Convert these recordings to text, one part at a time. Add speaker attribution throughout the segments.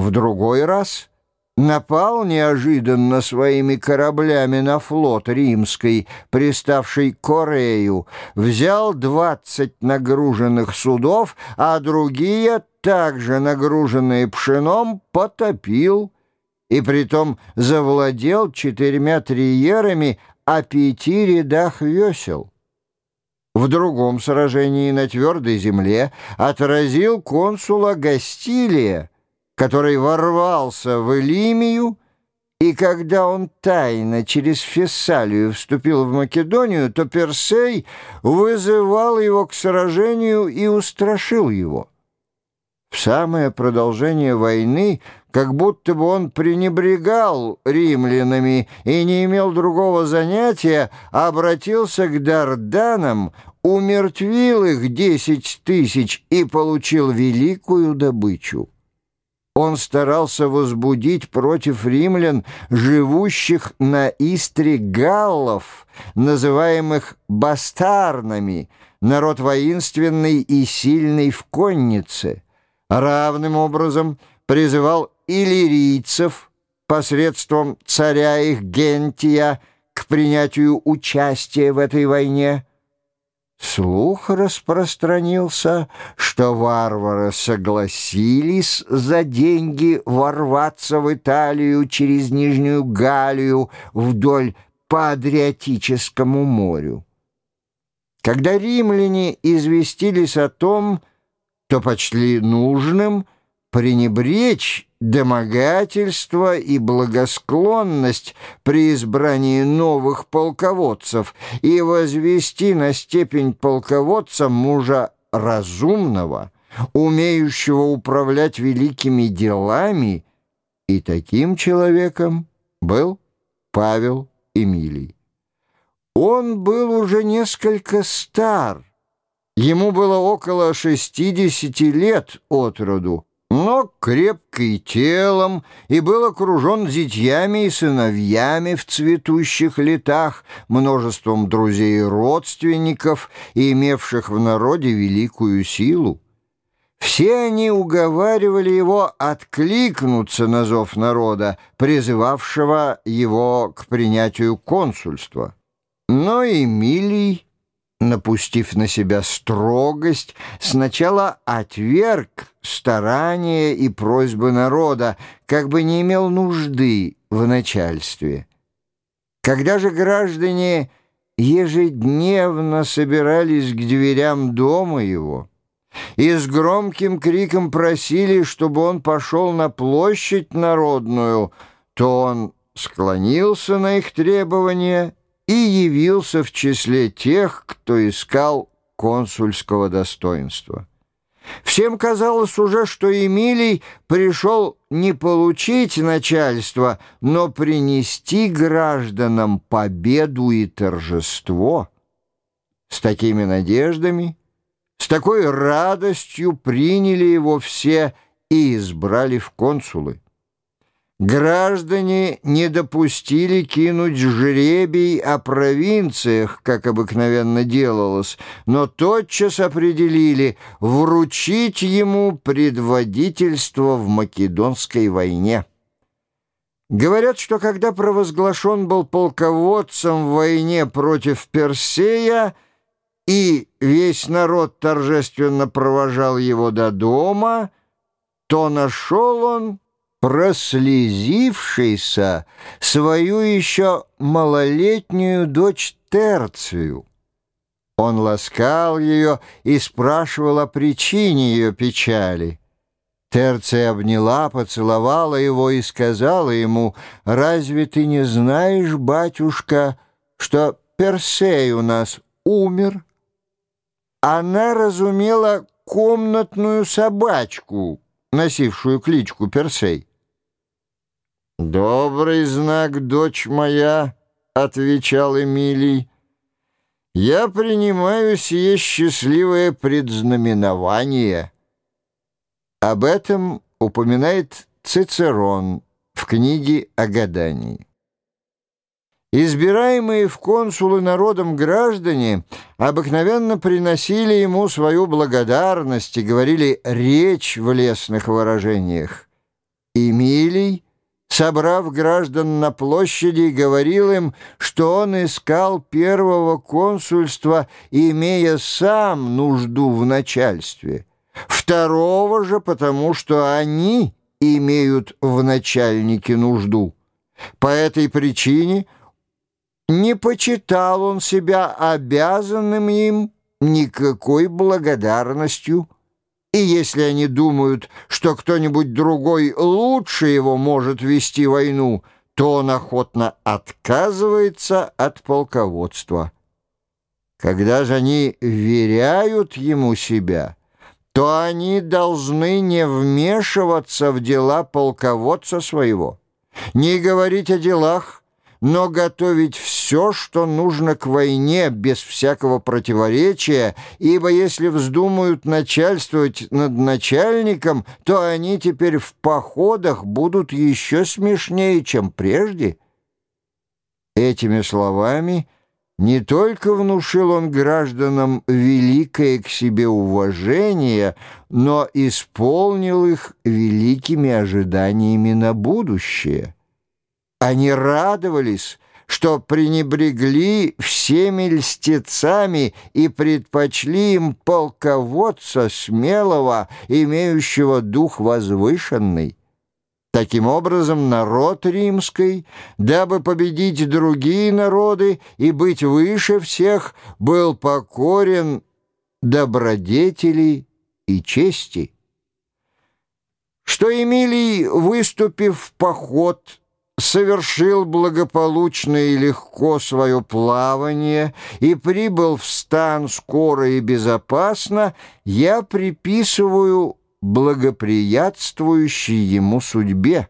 Speaker 1: В другой раз напал неожиданно своими кораблями на флот римский, приставший к Корею, взял 20 нагруженных судов, а другие, также нагруженные пшеном, потопил, и притом завладел 4 триерами о 5 рядах весел. В другом сражении на твердой земле отразил консула Гастилия, который ворвался в Элимию, и когда он тайно через Фессалию вступил в Македонию, то Персей вызывал его к сражению и устрашил его. В самое продолжение войны, как будто бы он пренебрегал римлянами и не имел другого занятия, обратился к Дарданам, умертвил их 10 000 и получил великую добычу. Он старался возбудить против римлян живущих на Истре галлов, называемых бастарнами, народ воинственный и сильный в коннице. Равным образом призывал иллирийцев посредством царя их Гентия к принятию участия в этой войне. Слух распространился, что варвары согласились за деньги ворваться в Италию через Нижнюю Галлию вдоль по Адриатическому морю. Когда римляне известились о том, то почли нужным пренебречь домогательство и благосклонность при избрании новых полководцев и возвести на степень полководца мужа разумного, умеющего управлять великими делами, и таким человеком был Павел Эмилий. Он был уже несколько стар, ему было около 60 лет от роду, но крепкий телом и был окружен зятьями и сыновьями в цветущих летах, множеством друзей и родственников, имевших в народе великую силу. Все они уговаривали его откликнуться на зов народа, призывавшего его к принятию консульства. Но Эмилий, напустив на себя строгость, сначала отверг старания и просьбы народа, как бы не имел нужды в начальстве. Когда же граждане ежедневно собирались к дверям дома его и с громким криком просили, чтобы он пошел на площадь народную, то он склонился на их требования и явился в числе тех, кто искал консульского достоинства. Всем казалось уже, что Эмилий пришел не получить начальство, но принести гражданам победу и торжество. С такими надеждами, с такой радостью приняли его все и избрали в консулы. Граждане не допустили кинуть жребий о провинциях, как обыкновенно делалось, но тотчас определили вручить ему предводительство в Македонской войне. Говорят, что когда провозглашен был полководцем в войне против Персея, и весь народ торжественно провожал его до дома, то нашел он, прослезившийся, свою еще малолетнюю дочь Терцию. Он ласкал ее и спрашивал о причине ее печали. Терция обняла, поцеловала его и сказала ему: «Разве ты не знаешь, батюшка, что Персей у нас умер?» Она разумела комнатную собачку, носившую кличку Персей. «Добрый знак, дочь моя», — отвечал Эмилий. «Я принимаю сие счастливое предзнаменование». Об этом упоминает Цицерон в книге о гадании. Избираемые в консулы народом граждане обыкновенно приносили ему свою благодарность и говорили речь в лестных выражениях. Эмилий, собрав граждан на площади, говорил им, что он искал первого консульства, имея сам нужду в начальстве, второго же потому, что они имеют в начальнике нужду. По этой причине не почитал он себя обязанным им никакой благодарностью, и если они думают, что кто-нибудь другой лучше его может вести войну, то он охотно отказывается от полководства. Когда же они вверяют ему себя, то они должны не вмешиваться в дела полководца своего, не говорить о делах, но готовить все, что нужно к войне, без всякого противоречия, ибо если вздумают начальствовать над начальником, то они теперь в походах будут еще смешнее, чем прежде. Этими словами не только внушил он гражданам великое к себе уважение, но исполнил их великими ожиданиями на будущее. Они радовались, что пренебрегли всеми льстецами и предпочли им полководца смелого, имеющего дух возвышенный. Таким образом, народ римский, дабы победить другие народы и быть выше всех, был покорен добродетели и чести. Что Эмилий, выступив в поход, совершил благополучно и легко свое плавание и прибыл в стан скоро и безопасно, я приписываю благоприятствующей ему судьбе.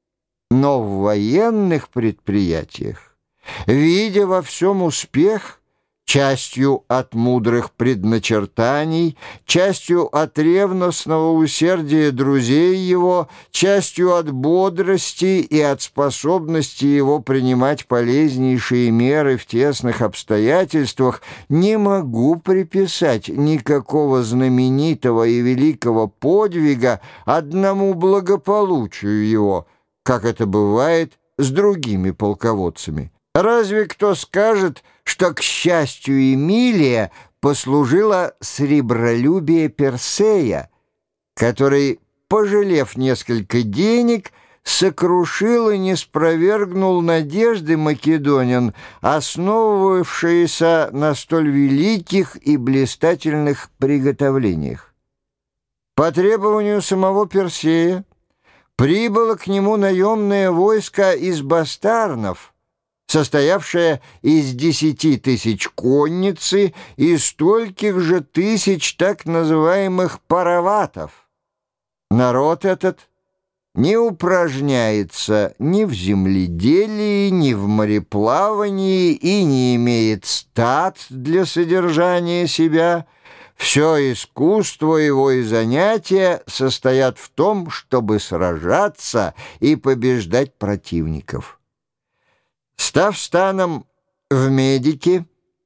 Speaker 1: Но в военных предприятиях, видя во всем успех, частью от мудрых предначертаний, частью от ревностного усердия друзей его, частью от бодрости и от способности его принимать полезнейшие меры в тесных обстоятельствах, не могу приписать никакого знаменитого и великого подвига одному благополучию его, как это бывает с другими полководцами. Разве кто скажет, что, к счастью Эмилия, послужило сребролюбие Персея, который, пожалев несколько денег, сокрушил и не спровергнул надежды македонян, основывавшиеся на столь великих и блистательных приготовлениях. По требованию самого Персея прибыло к нему наемное войско из бастарнов, состоявшая из 10 тысяч конницы и стольких же тысяч так называемых параватов. Народ этот не упражняется ни в земледелии, ни в мореплавании и не имеет стад для содержания себя. Все искусство его и занятия состоят в том, чтобы сражаться и побеждать противников. Став станом в Медике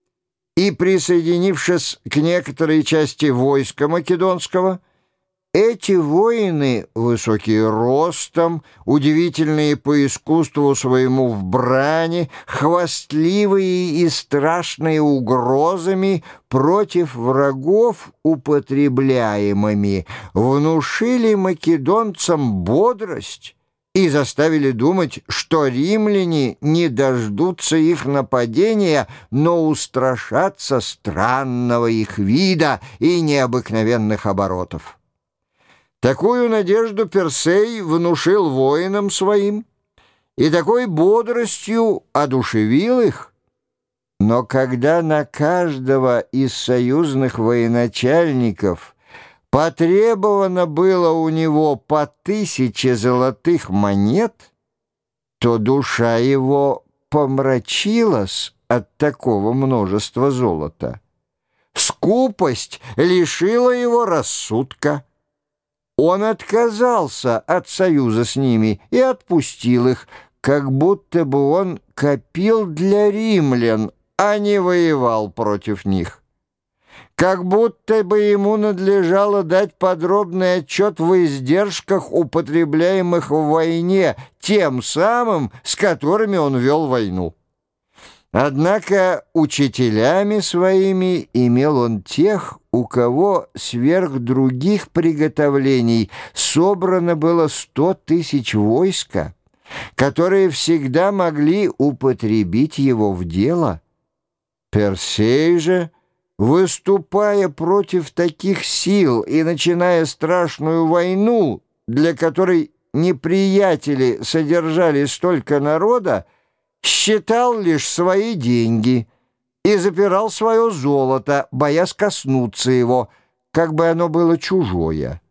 Speaker 1: и присоединившись к некоторой части войска македонского, эти воины, высокие ростом, удивительные по искусству своему в брани, хвастливые и страшные угрозами против врагов употребляемыми, внушили македонцам бодрость и заставили думать, что римляне не дождутся их нападения, но устрашатся странного их вида и необыкновенных оборотов. Такую надежду Персей внушил воинам своим и такой бодростью одушевил их. Но когда на каждого из союзных военачальников потребовано было у него по 1000 золотых монет, то душа его помрачилась от такого множества золота. Скупость лишила его рассудка. Он отказался от союза с ними и отпустил их, как будто бы он копил для римлян, а не воевал против них. как будто бы ему надлежало дать подробный отчет в издержках, употребляемых в войне, тем самым, с которыми он вел войну. Однако учителями своими имел он тех, у кого сверх других приготовлений собрано было 100 000 войска, которые всегда могли употребить его в дело. Персей же, выступая против таких сил и начиная страшную войну, для которой неприятели содержали столько народа, считал лишь свои деньги и запирал свое золото, боясь коснуться его, как бы оно было чужое.